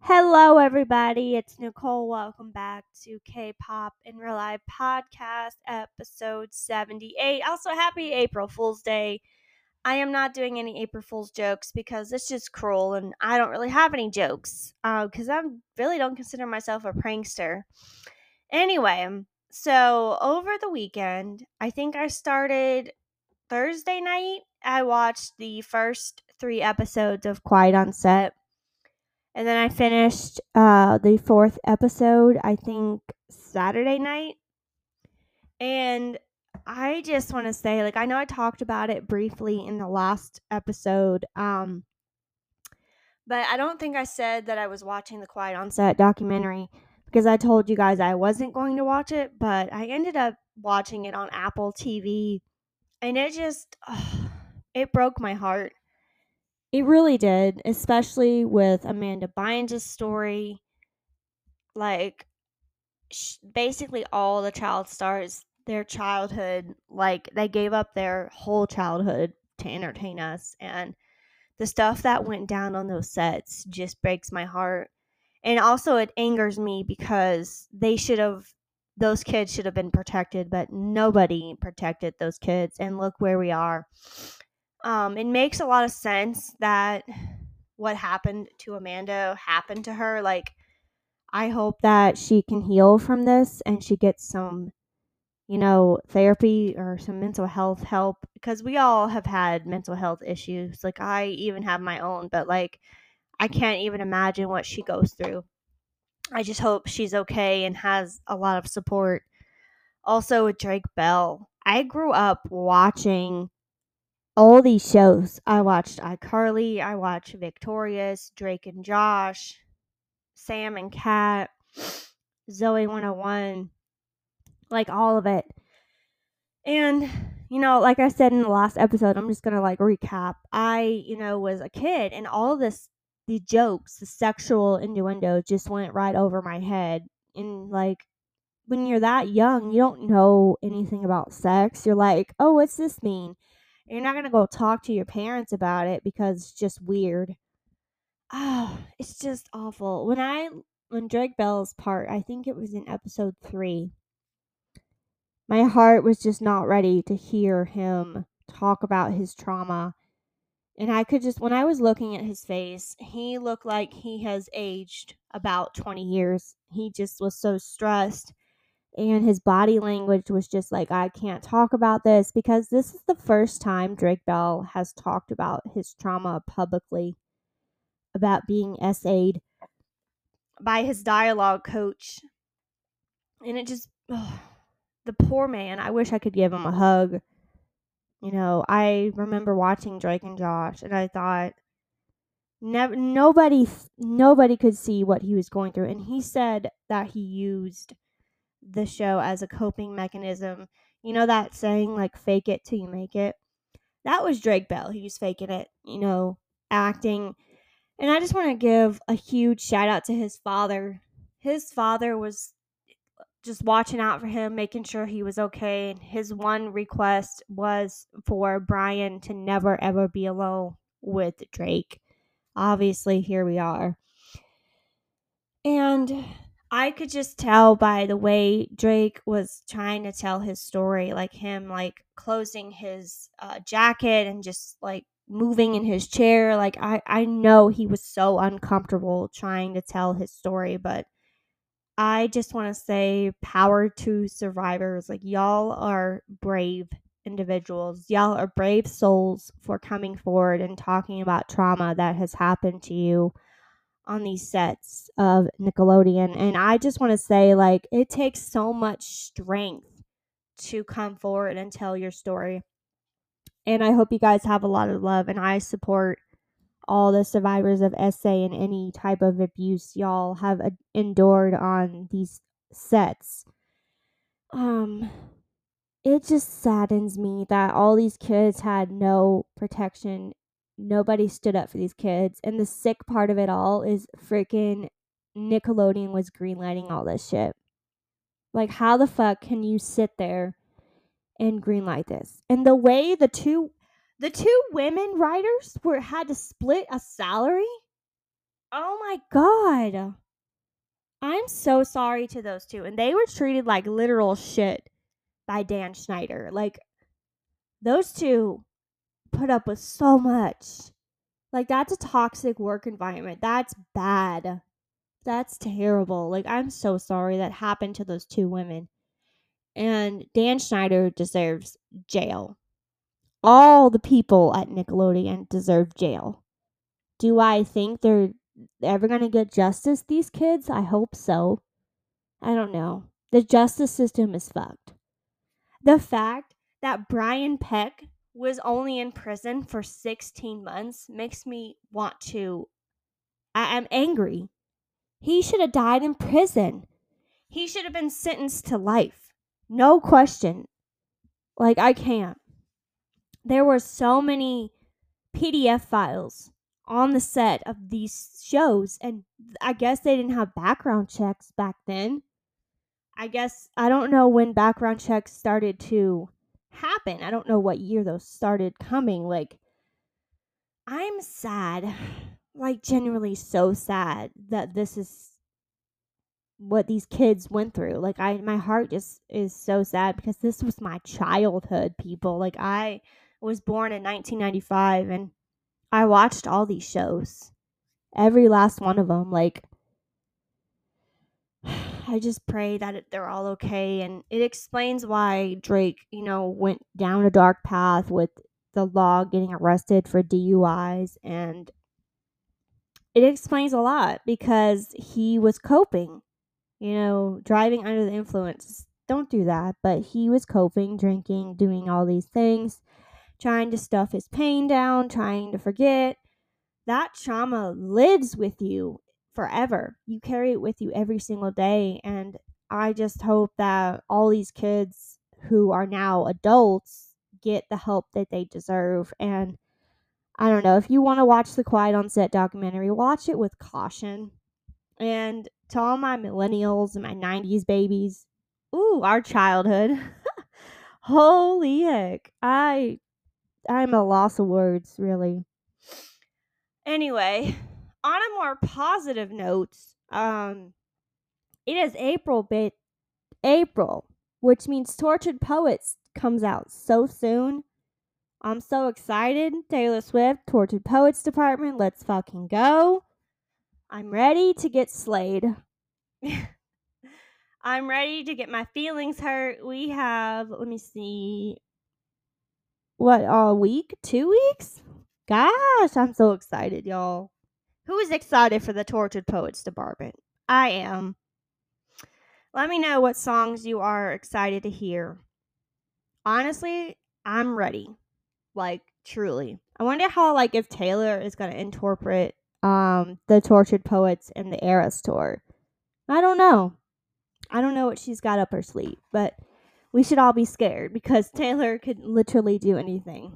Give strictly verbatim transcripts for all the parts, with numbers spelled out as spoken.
Hello, everybody. It's Nicole. Welcome back to K-Pop in Real Life Podcast, episode seventy-eight. Also, happy April Fool's Day. I am not doing any April Fool's jokes because it's just cruel, and I don't really have any jokes because I really don't consider myself a prankster. Anyway, so over the weekend, I think I started Thursday night. I watched the first three episodes of Quiet on Set. And then I finished uh, the fourth episode, I think, Saturday night. And I just want to say, like, I know I talked about it briefly in the last episode, um, but I don't think I said that I was watching the Quiet on Set documentary because I told you guys I wasn't going to watch it, but I ended up watching it on Apple T V, and it just, ugh, it broke my heart. It really did, especially with Amanda Bynes' story. Like, sh- basically all the child stars, their childhood, like they gave up their whole childhood to entertain us, and the stuff that went down on those sets just breaks my heart. And also it angers me because they should have those kids should have been protected, but nobody protected those kids, and look where we are. Um it makes a lot of sense that what happened to Amanda happened to her. Like, I hope that she can heal from this and she gets some, you know, therapy or some mental health help, because we all have had mental health issues. Like, I even have my own, but like, I can't even imagine what she goes through. I just hope she's okay and has a lot of support. Also, with Drake Bell, I grew up watching all these shows. I watched iCarly, I watched Victorious, Drake and Josh, Sam and Cat, Zoe one oh one, like all of it. And, you know, like I said in the last episode, I'm just going to like recap. I, you know, was a kid, and all of this, the jokes, the sexual innuendo just went right over my head. And like, when you're that young, you don't know anything about sex. You're like, oh, what's this mean? And you're not going to go talk to your parents about it because it's just weird. Oh, it's just awful. When I, when Drake Bell's part, I think it was in episode three, my heart was just not ready to hear him talk about his trauma. And I could just, when I was looking at his face, he looked like he has aged about twenty years. He just was so stressed. And his body language was just like, I can't talk about this, because this is the first time Drake Bell has talked about his trauma publicly, about being S A'd by his dialogue coach. And it just, ugh, the poor man, I wish I could give him a hug. You know, I remember watching Drake and Josh, and I thought, never, nobody, nobody could see what he was going through. And he said that he used the show as a coping mechanism. You know that saying, like, fake it till you make it? That was Drake Bell. He was faking it, you know, acting. And I just want to give a huge shout out to his father. His father was just watching out for him, making sure he was okay. And his one request was for Brian to never ever be alone with Drake. Obviously, here we are. And I could just tell by the way Drake was trying to tell his story, like him like closing his uh, jacket and just like moving in his chair. Like, I, I know he was so uncomfortable trying to tell his story, but I just want to say power to survivors. Like, y'all are brave individuals. Y'all are brave souls for coming forward and talking about trauma that has happened to you on these sets of Nickelodeon. And I just want to say, like, it takes so much strength to come forward and tell your story. And I hope you guys have a lot of love, and I support all the survivors of S A and any type of abuse y'all have uh, endured on these sets. Um, it just saddens me that all these kids had no protection. Nobody stood up for these kids. And the sick part of it all is freaking Nickelodeon was greenlighting all this shit. Like, how the fuck can you sit there and greenlight this? And the way the two the two women writers were had to split a salary. Oh my god. I'm so sorry to those two. And they were treated like literal shit by Dan Schneider. Like, those two put up with so much. Like, that's a toxic work environment. That's bad. That's terrible. Like, I'm so sorry that happened to those two women. And Dan Schneider deserves jail. All the people at Nickelodeon deserve jail. Do I think they're ever going to get justice, these kids? I hope so. I don't know. The justice system is fucked. The fact that Brian Peck was only in prison for sixteen months makes me want to. I am angry. He should have died in prison. He should have been sentenced to life. No question. Like, I can't. There were so many P D F files on the set of these shows, and I guess they didn't have background checks back then. I guess I don't know when background checks started to happen. I don't know what year those started coming. Like, I'm sad. Like, genuinely so sad that this is what these kids went through. Like, I my heart just is so sad because this was my childhood, people. Like, I was born in nineteen ninety-five and I watched all these shows. Every last one of them. Like, I just pray that it, they're all okay. And it explains why Drake, you know, went down a dark path with the law, getting arrested for D U Is. And it explains a lot because he was coping, you know, driving under the influence. Don't do that. But he was coping, drinking, doing all these things, trying to stuff his pain down, trying to forget. That trauma lives with you forever. You carry it with you every single day. And I just hope that all these kids who are now adults get the help that they deserve. And I don't know, if you want to watch the Quiet on Set documentary, watch it with caution. And to all my millennials and my nineties babies, ooh, our childhood. Holy heck. I I'm a loss of words, really. Anyway, on a more positive note, um, it is April, bit April, which means Tortured Poets comes out so soon. I'm so excited. Taylor Swift, Tortured Poets Department, let's fucking go. I'm ready to get slayed. I'm ready to get my feelings hurt. We have, let me see, what, a week? Two weeks? Gosh, I'm so excited, y'all. Who is excited for the Tortured Poets Department? I am. Let me know what songs you are excited to hear. Honestly, I'm ready. Like, truly. I wonder how, like, if Taylor is going to interpret um the Tortured Poets and the Eras tour. I don't know. I don't know what she's got up her sleeve, but we should all be scared because Taylor could literally do anything.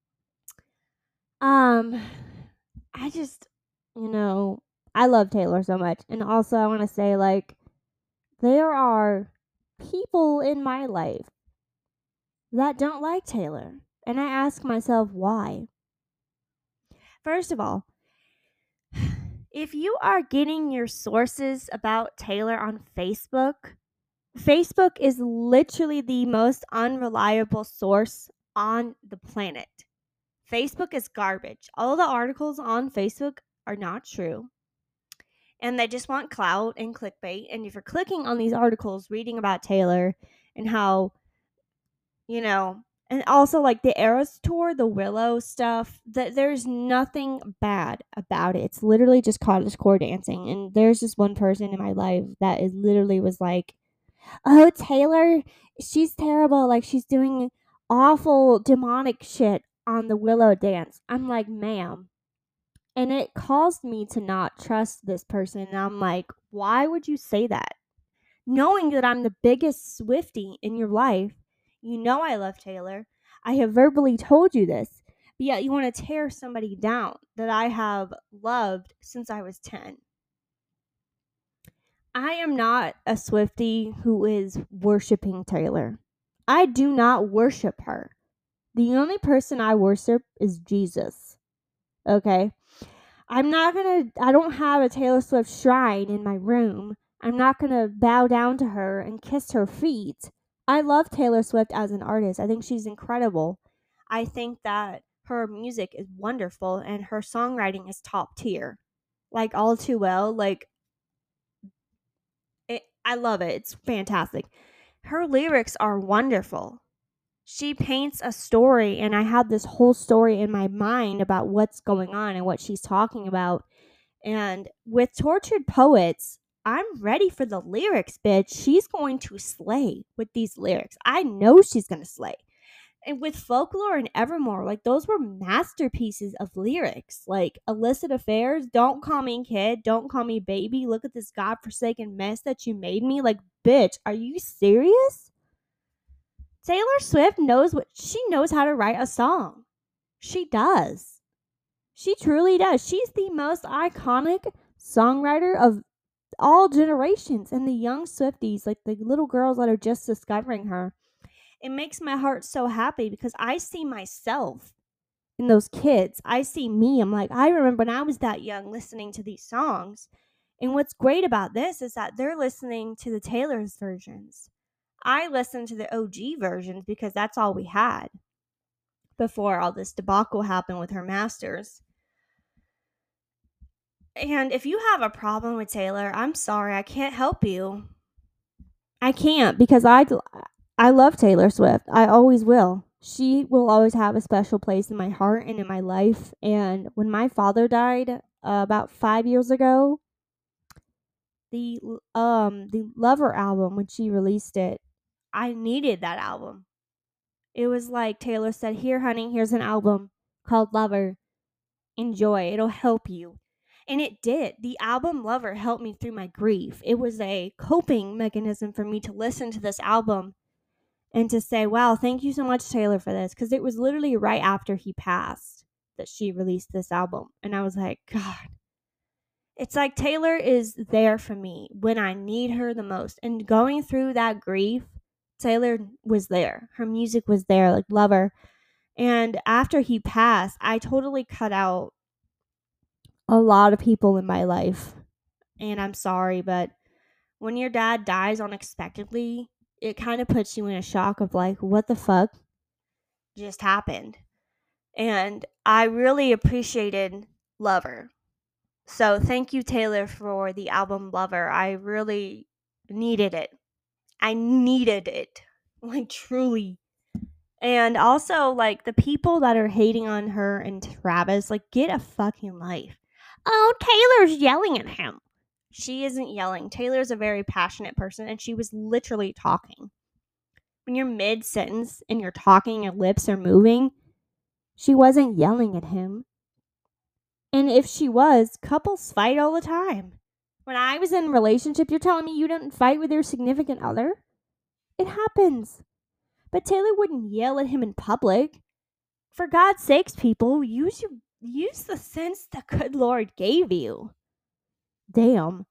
Um, I just, you know, I love Taylor so much. And also, I want to say, like, there are people in my life that don't like Taylor. And I ask myself why. First of all, if you are getting your sources about Taylor on Facebook, Facebook is literally the most unreliable source on the planet. Facebook is garbage. All the articles on Facebook are not true. And they just want clout and clickbait. And if you're clicking on these articles, reading about Taylor and how, you know, and also like the Eras tour, the Willow stuff, that there's nothing bad about it. It's literally just cottagecore dancing. And there's just one person in my life that is literally was like, oh, Taylor, she's terrible. Like, she's doing awful demonic shit on the Willow dance. I'm like, ma'am. And it caused me to not trust this person. And I'm like, why would you say that? Knowing that I'm the biggest Swiftie in your life, you know I love Taylor. I have verbally told you this, but yet you want to tear somebody down that I have loved since I was ten. I am not a Swiftie who is worshiping Taylor. I do not worship her. The only person I worship is Jesus. Okay? I'm not gonna, I don't have a Taylor Swift shrine in my room. I'm not gonna bow down to her and kiss her feet. I love Taylor Swift as an artist. I think she's incredible. I think that her music is wonderful and her songwriting is top tier. Like All Too Well, like it, I love it. It's fantastic. Her lyrics are wonderful. She paints a story, and I have this whole story in my mind about what's going on and what she's talking about. And with Tortured Poets, I'm ready for the lyrics, bitch. She's going to slay with these lyrics. I know she's going to slay. And with Folklore and Evermore, like those were masterpieces of lyrics. Like illicit affairs, don't call me kid, don't call me baby. Look at this godforsaken mess that you made me. Like, bitch, are you serious? Taylor Swift knows what she knows how to write a song. She does. She truly does. She's the most iconic songwriter of all generations. And the young Swifties, like the little girls that are just discovering her, it makes my heart so happy because I see myself in those kids. I see me. I'm like, I remember when I was that young listening to these songs. And what's great about this is that they're listening to the Taylor's versions. I listened to the O G versions because that's all we had before all this debacle happened with her masters. And if you have a problem with Taylor, I'm sorry, I can't help you. I can't because I, I love Taylor Swift. I always will. She will always have a special place in my heart and in my life. And when my father died uh, about five years ago, the um the Lover album, when she released it, I needed that album. It was like Taylor said, "Here, honey, here's an album called Lover. Enjoy. It'll help you." And it did. The album Lover helped me through my grief. It was a coping mechanism for me to listen to this album and to say, wow, thank you so much, Taylor, for this. Because it was literally right after he passed that she released this album. And I was like, God. It's like Taylor is there for me when I need her the most. And going through that grief, Taylor was there. Her music was there, like Lover. And after he passed, I totally cut out a lot of people in my life. And I'm sorry, but when your dad dies unexpectedly, it kind of puts you in a shock of like, what the fuck just happened? And I really appreciated Lover. So thank you, Taylor, for the album Lover. I really needed it. I needed it. Like, truly. And also, like, the people that are hating on her and Travis, like, get a fucking life. Oh, Taylor's yelling at him. She isn't yelling. Taylor's a very passionate person, and she was literally talking. When you're mid-sentence and you're talking, your lips are moving, she wasn't yelling at him. And if she was, couples fight all the time. When I was in a relationship, you're telling me you didn't fight with your significant other? It happens. But Taylor wouldn't yell at him in public. For God's sakes, people, use your, use the sense the good Lord gave you. Damn.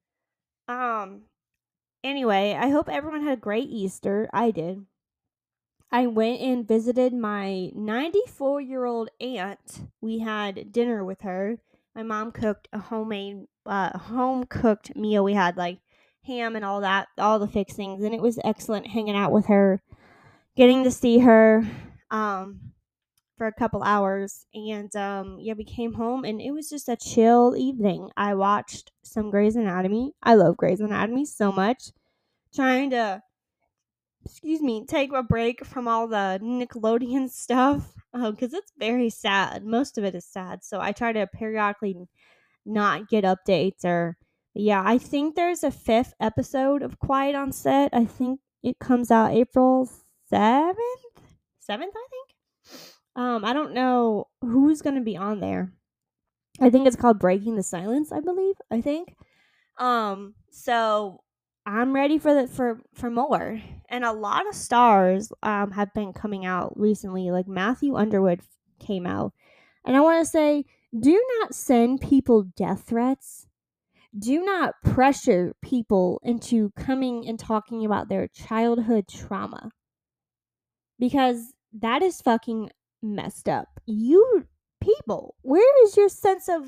Um. Anyway, I hope everyone had a great Easter. I did. I went and visited my ninety-four-year-old aunt. We had dinner with her. My mom cooked a homemade, uh, home-cooked meal. We had, like, ham and all that, all the fixings, and it was excellent hanging out with her, getting to see her um, for a couple hours. And, um, yeah, we came home, and it was just a chill evening. I watched some Grey's Anatomy. I love Grey's Anatomy so much. Trying to excuse me, take a break from all the Nickelodeon stuff because um, it's very sad. Most of it is sad. So I try to periodically not get updates or, yeah, I think there's a fifth episode of Quiet on Set. I think it comes out April seventh? seventh, I think? Um, I don't know who's going to be on there. I think it's called Breaking the Silence, I believe. I think. Um, so I'm ready for the for for more. And a lot of stars um have been coming out recently. Like Matthew Underwood came out. And I want to say, do not send people death threats. Do not pressure people into coming and talking about their childhood trauma. Because that is fucking messed up. You people, where is your sense of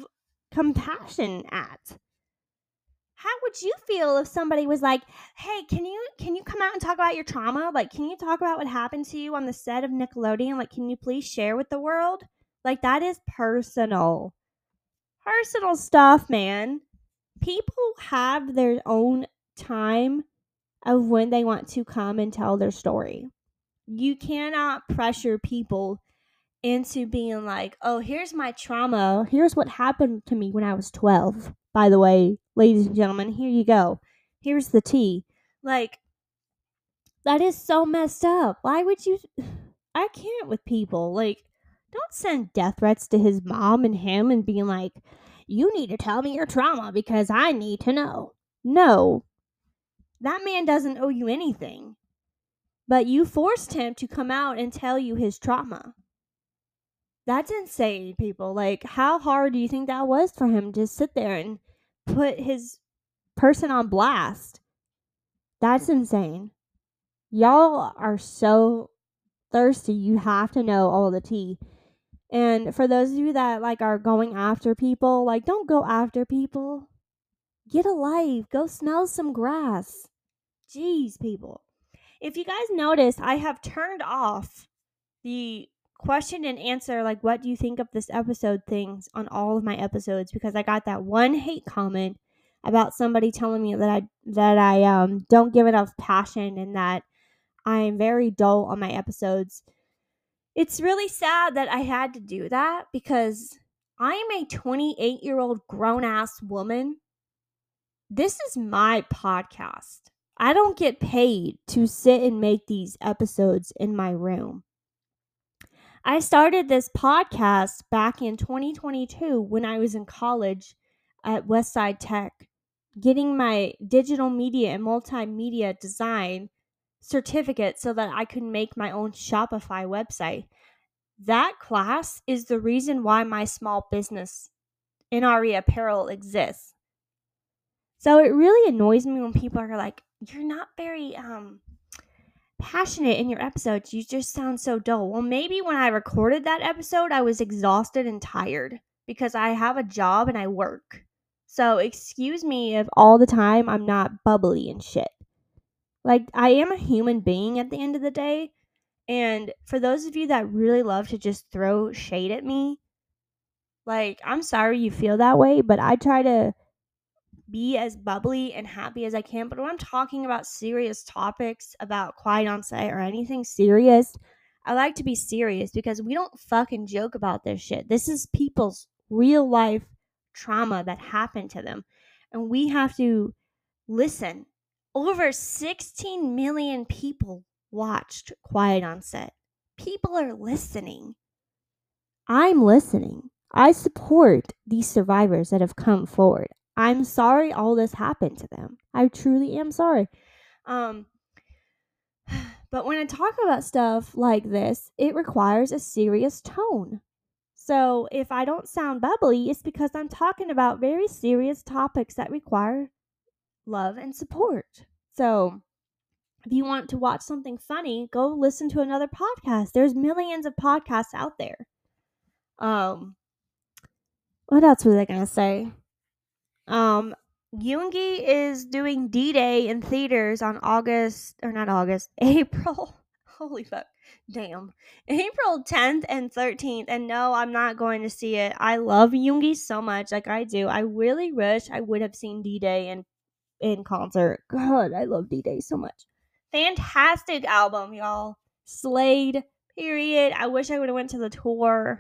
compassion at. How would you feel if somebody was like, "Hey, can you can you come out and talk about your trauma? Like, can you talk about what happened to you on the set of Nickelodeon? Like, can you please share with the world?" Like, that is personal. Personal stuff, man. People have their own time of when they want to come and tell their story. You cannot pressure people into being like, "Oh, here's my trauma. Here's what happened to me when I was twelve. By the way, ladies and gentlemen, here you go. Here's the tea." Like, that is so messed up. Why would you? I can't with people. Like, don't send death threats to his mom and him and being like, "You need to tell me your trauma because I need to know." No, that man doesn't owe you anything. But you forced him to come out and tell you his trauma. That's insane, people. Like, how hard do you think that was for him to sit there and put his person on blast? That's insane. Y'all are so thirsty. You have to know all the tea. And for those of you that like are going after people, like, don't go after people. Get a life. Go smell some grass. Jeez, people. If you guys notice, I have turned off the question and answer, like, what do you think of this episode things on all of my episodes, because I got that one hate comment about somebody telling me that I that I um don't give enough passion and that I am very dull on my episodes. It's really sad that I had to do that because I am a twenty-eight year old grown ass woman. This is my podcast. I don't get paid to sit and make these episodes in my room. I started this podcast back in twenty twenty-two when I was in college at Westside Tech, getting my digital media and multimedia design certificate so that I could make my own Shopify website. That class is the reason why my small business, N R E Apparel, exists. So it really annoys me when people are like, "You're not very um passionate in your episodes. You just sound so dull." Well, maybe when I recorded that episode, I was exhausted and tired because I have a job and I work. So excuse me if all the time I'm not bubbly and shit. Like, I am a human being at the end of the day. And for those of you that really love to just throw shade at me, like, I'm sorry you feel that way, but I try to be as bubbly and happy as I can. But when I'm talking about serious topics, about Quiet on Set or anything serious, I like to be serious because we don't fucking joke about this shit. This is people's real life trauma that happened to them. And we have to listen. Over sixteen million people watched Quiet on Set. People are listening. I'm listening. I support these survivors that have come forward. I'm sorry all this happened to them. I truly am sorry. Um, but when I talk about stuff like this, it requires a serious tone. So if I don't sound bubbly, it's because I'm talking about very serious topics that require love and support. So if you want to watch something funny, go listen to another podcast. There's millions of podcasts out there. Um, what else was I gonna say? Um, Yoongi is doing D-Day in theaters on August, or not August, April. Holy fuck. Damn. April tenth and thirteenth. And no, I'm not going to see it. I love Yoongi so much. Like, I do. I really wish I would have seen D-Day in, in concert. God, I love D-Day so much. Fantastic album, y'all. Slayed, period. I wish I would have went to the tour.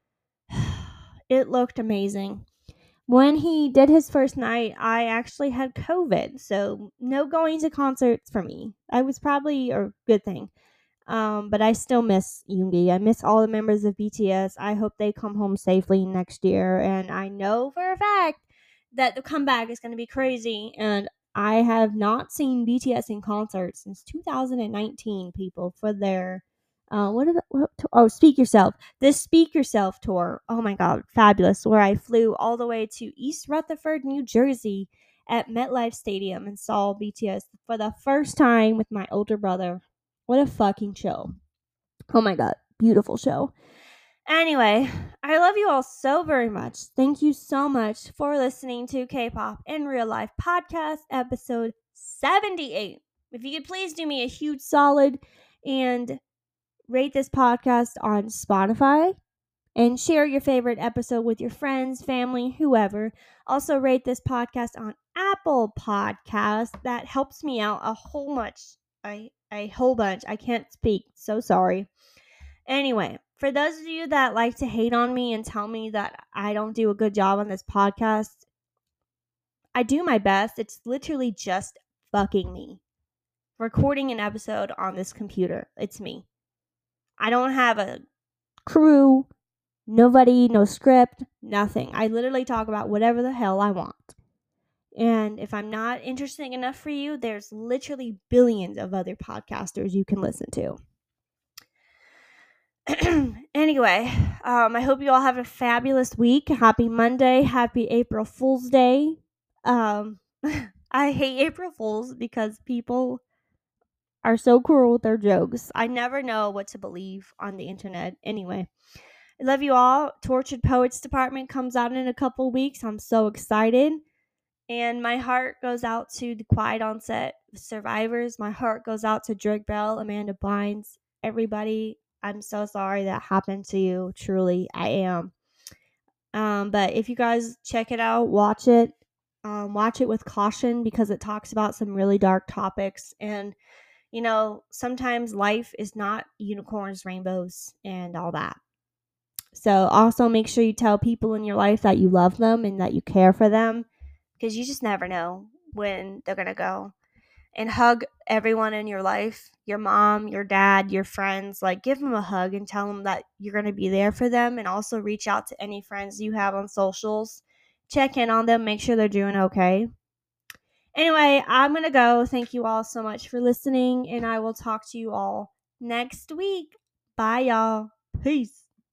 It looked amazing. When he did his first night, I actually had COVID, so no going to concerts for me. I was probably a good thing. Um, but I still miss Yoongi. I miss all the members of B T S. I hope they come home safely next year. And I know for a fact that the comeback is going to be crazy. And I have not seen B T S in concert since two thousand nineteen, people, for their uh, what, the, what oh, Speak Yourself. This Speak Yourself tour. Oh my God, fabulous. Where I flew all the way to East Rutherford, New Jersey at MetLife Stadium and saw B T S for the first time with my older brother. What a fucking show. Oh my God, beautiful show. Anyway, I love you all so very much. Thank you so much for listening to K-Pop in Real Life podcast episode seventy-eight. If you could please do me a huge solid and rate this podcast on Spotify and share your favorite episode with your friends, family, whoever. Also rate this podcast on Apple Podcasts. That helps me out a whole much. I a whole bunch. I can't speak. So sorry. Anyway, for those of you that like to hate on me and tell me that I don't do a good job on this podcast, I do my best. It's literally just fucking me. Recording an episode on this computer. It's me. I don't have a crew, nobody, no script, nothing. I literally talk about whatever the hell I want. And if I'm not interesting enough for you, there's literally billions of other podcasters you can listen to. Anyway, um, I hope you all have a fabulous week. Happy Monday. Happy April Fool's Day. Um, I hate April Fools because people are so cruel with their jokes. I never know what to believe on the internet. Anyway, I love you all. Tortured Poets Department comes out in a couple weeks. I'm so excited. And my heart goes out to the Quiet Onset survivors. My heart goes out to Drake Bell, Amanda Bynes, everybody. I'm so sorry that happened to you. Truly, I am. Um, but if you guys check it out, watch it. Um, watch it with caution because it talks about some really dark topics. And, you know, sometimes life is not unicorns, rainbows, and all that. So also make sure you tell people in your life that you love them and that you care for them because you just never know when they're going to go. And hug everyone in your life, your mom, your dad, your friends. Like, give them a hug and tell them that you're going to be there for them. And also reach out to any friends you have on socials. Check in on them. Make sure they're doing okay. Anyway, I'm going to go. Thank you all so much for listening. And I will talk to you all next week. Bye, y'all. Peace.